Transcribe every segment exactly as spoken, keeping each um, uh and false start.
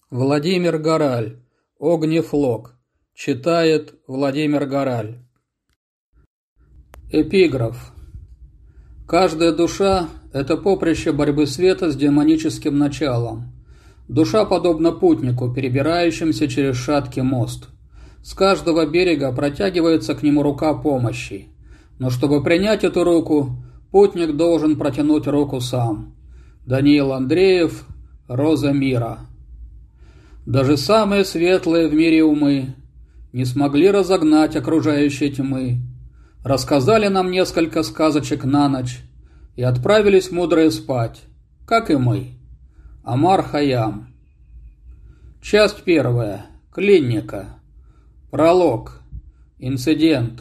Владимир Гораль. Огнефлог. Читает Владимир Гораль. Эпиграф. Каждая душа – это поприще борьбы света с демоническим началом. Душа подобна путнику, перебирающимся через шаткий мост. С каждого берега протягивается к нему рука помощи. Но чтобы принять эту руку, путник должен протянуть руку сам. Даниил Андреев. Роза мира. Даже самые светлые в мире умы не смогли разогнать окружающие тьмы. Рассказали нам несколько сказочек на ночь и отправились мудрые спать, как и мы. Омар Хайям. Часть первая. Клиника. Пролог. Инцидент.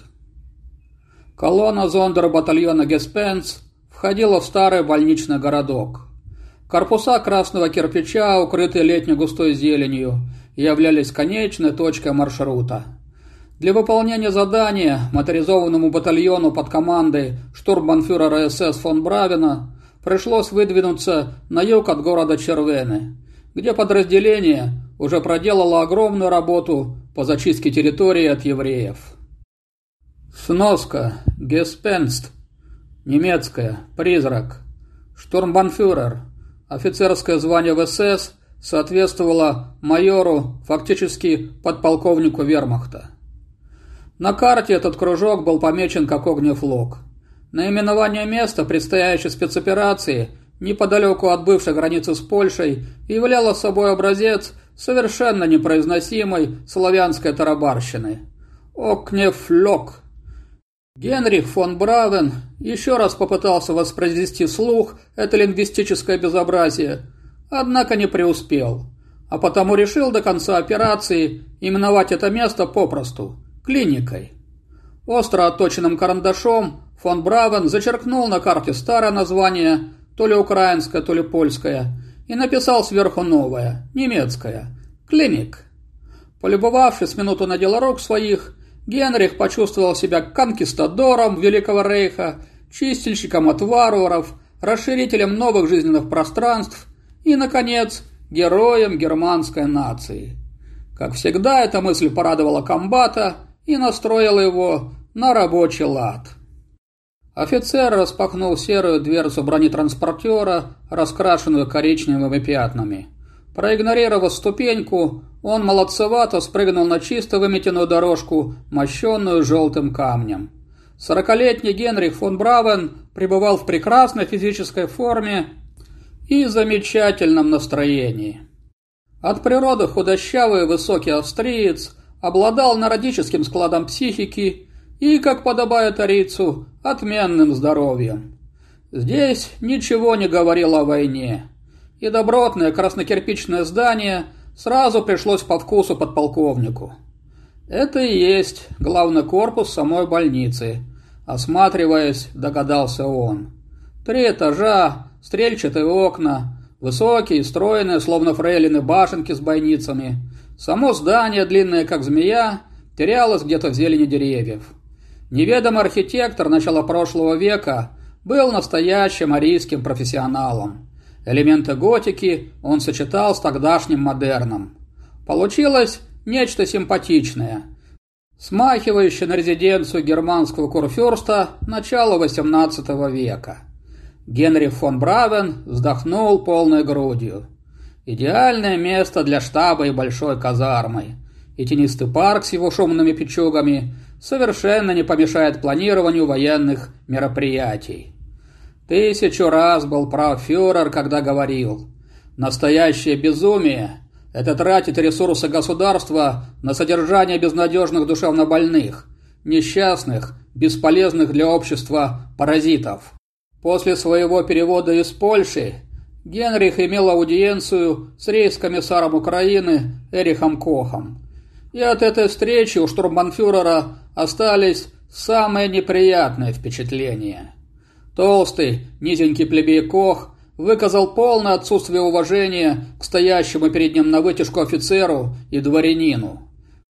Колонна зондербатальона Геспенс входила в старый больничный городок. Корпуса красного кирпича, укрытые летней густой зеленью, являлись конечной точкой маршрута. Для выполнения задания моторизованному батальону под командой штурмбанфюрера СС фон Бравена пришлось выдвинуться на юг от города Червены, где подразделение уже проделало огромную работу по зачистке территории от евреев. Сноска. Геспенст. Немецкая. Призрак. Штурмбанфюрер. Офицерское звание в СС соответствовало майору, фактически подполковнику вермахта. На карте этот кружок был помечен как Огнефлог. Наименование места предстоящей спецоперации неподалеку от бывшей границы с Польшей являло собой образец совершенно непроизносимой славянской тарабарщины. Огнефлог. Генрих фон Бравен еще раз попытался воспроизвести вслух это лингвистическое безобразие, однако не преуспел, а потому решил до конца операции именовать это место попросту – клиникой. Остро отточенным карандашом фон Бравен зачеркнул на карте старое название, то ли украинское, то ли польское, и написал сверху новое, немецкое – «Клиник». Полюбовавшись минуту на дело рук своих, Генрих почувствовал себя конкистадором Великого Рейха, чистильщиком от варваров, расширителем новых жизненных пространств и, наконец, героем германской нации. Как всегда, эта мысль порадовала комбата и настроила его на рабочий лад. Офицер распахнул серую дверцу бронетранспортера, раскрашенную коричневыми пятнами. Проигнорировав ступеньку, он молодцевато спрыгнул на чисто выметенную дорожку, мощенную желтым камнем. Сорокалетний Генрих фон Бравен пребывал в прекрасной физической форме и замечательном настроении. От природы худощавый и высокий австриец обладал народическим складом психики и, как подобает арийцу, отменным здоровьем. Здесь ничего не говорило о войне, и добротное краснокирпичное здание сразу пришлось по вкусу подполковнику. Это и есть главный корпус самой больницы, осматриваясь, догадался он. Три этажа, стрельчатые окна, высокие, стройные, словно фрейлины башенки с бойницами. Само здание, длинное как змея, терялось где-то в зелени деревьев. Неведомый архитектор начала прошлого века был настоящим арийским профессионалом. Элементы готики он сочетал с тогдашним модерном. Получилось нечто симпатичное, смахивающее на резиденцию германского курфюрста начала восемнадцатого века. Генрих фон Бравен вздохнул полной грудью. Идеальное место для штаба и большой казармы. И тенистый парк с его шумными печугами совершенно не помешает планированию военных мероприятий. Тысячу раз был прав фюрер, когда говорил: настоящее безумие – это тратить ресурсы государства на содержание безнадежных душевнобольных, несчастных, бесполезных для общества паразитов. После своего перевода из Польши Генрих имел аудиенцию с рейхскомиссаром Украины Эрихом Кохом. И от этой встречи у штурмбанфюрера остались самые неприятные впечатления. Толстый, низенький плебей Кох выказал полное отсутствие уважения к стоящему перед ним на вытяжку офицеру и дворянину.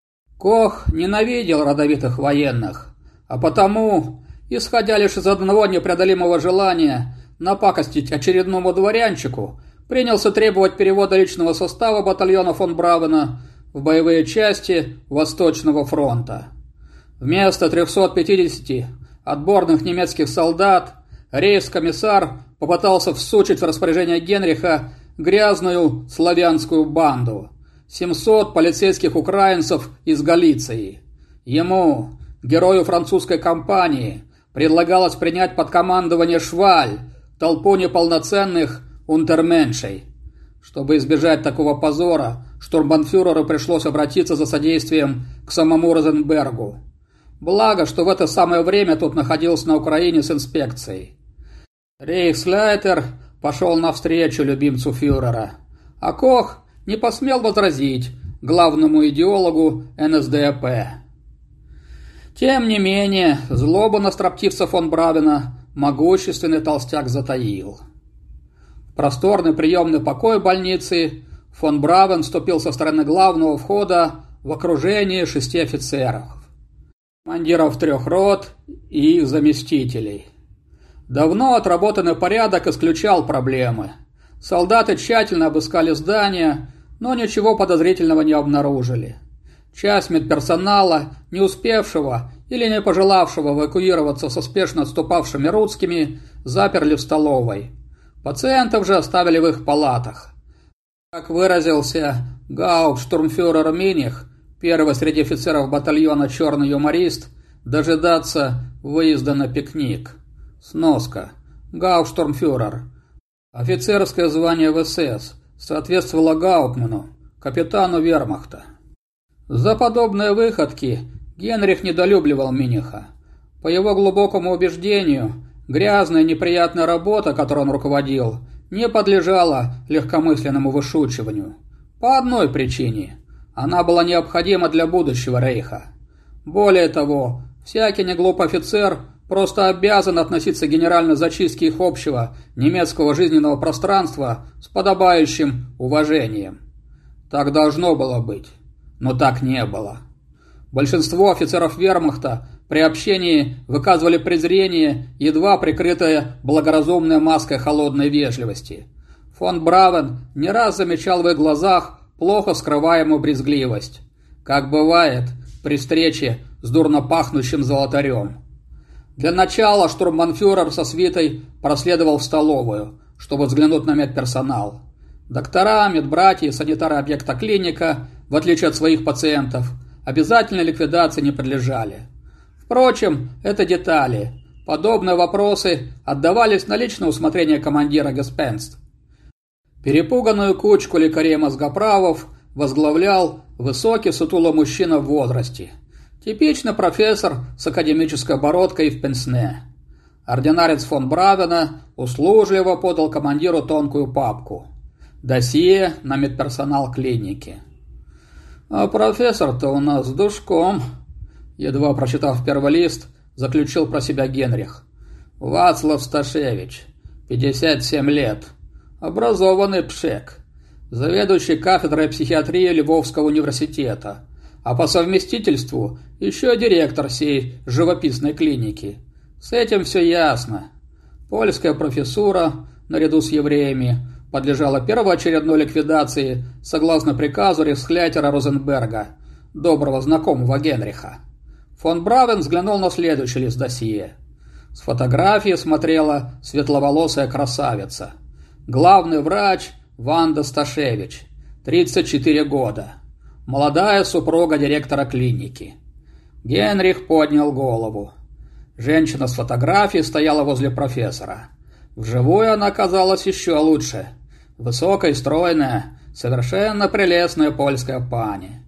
Кох ненавидел родовитых военных, а потому, исходя лишь из одного непреодолимого желания напакостить очередному дворянчику, принялся требовать перевода личного состава батальона фон Бравена в боевые части Восточного фронта. Вместо трёхсот пятидесяти отборных немецких солдат рейхскомиссар попытался всучить в распоряжение Генриха грязную славянскую банду – семьсот полицейских украинцев из Галиции. Ему, герою французской кампании, предлагалось принять под командование Шваль толпу неполноценных унтерменшей. Чтобы избежать такого позора, штурмбанфюреру пришлось обратиться за содействием к самому Розенбергу. Благо, что в это самое время тот находился на Украине с инспекцией. Рейхсляйтер пошел навстречу любимцу фюрера, а Кох не посмел возразить главному идеологу эн эс дэ а пэ. Тем не менее, злобу на строптивца фон Бравена могущественный толстяк затаил. В просторный приемный покой больницы фон Бравен вступил со стороны главного входа в окружении шести офицеров, командиров трех рот и их заместителей. Давно отработанный порядок исключал проблемы. Солдаты тщательно обыскали здание, но ничего подозрительного не обнаружили. Часть медперсонала, не успевшего или не пожелавшего эвакуироваться со спешно отступавшими русскими, заперли в столовой. Пациентов же оставили в их палатах. Как выразился гауптштурмфюрер Миних, первый среди офицеров батальона «Черный юморист», дожидаться выезда на пикник. Сноска. Гауптштурмфюрер. Офицерское звание в эс эс соответствовало гауптману, капитану вермахта. За подобные выходки Генрих недолюбливал Миниха. По его глубокому убеждению, грязная и неприятная работа, которой он руководил, не подлежала легкомысленному вышучиванию. По одной причине. Она была необходима для будущего рейха. Более того, всякий неглупый офицер просто обязан относиться к генеральной зачистке их общего немецкого жизненного пространства с подобающим уважением. Так должно было быть, но так не было. Большинство офицеров вермахта при общении выказывали презрение, едва прикрытое благоразумной маской холодной вежливости. Фон Бравен не раз замечал в их глазах плохо скрываемую брезгливость, как бывает при встрече с дурно пахнущим золотарем. Для начала штурмбанфюрер со свитой проследовал в столовую, чтобы взглянуть на медперсонал. Доктора, медбратья и санитары объекта клиника, в отличие от своих пациентов, обязательной ликвидации не подлежали. Впрочем, это детали. Подобные вопросы отдавались на личное усмотрение командира Геспенст. Перепуганную кучку лекарей-мозгоправов возглавлял высокий сутулый мужчина в возрасте. Типичный профессор с академической бородкой в пенсне. Ординарец фон Бравена услужливо подал командиру тонкую папку. Досье на медперсонал клиники. «А профессор-то у нас с душком», — едва прочитав первый лист, заключил про себя Генрих. «Вацлав Сташевич, пятьдесят семь лет, образованный пшек, заведующий кафедрой психиатрии Львовского университета, а по совместительству еще директор сей живописной клиники. С этим все ясно. Польская профессура, наряду с евреями, подлежала первоочередной ликвидации согласно приказу рейхсляйтера Розенберга, доброго знакомого Генриха. Фон Бравен взглянул на следующий лист досье. С фотографии смотрела светловолосая красавица. Главный врач Ванда Сташевич, тридцать четыре года. Молодая супруга директора клиники. Генрих поднял голову. Женщина с фотографией стояла возле профессора. Вживую она оказалась еще лучше. Высокая и стройная, совершенно прелестная польская пани.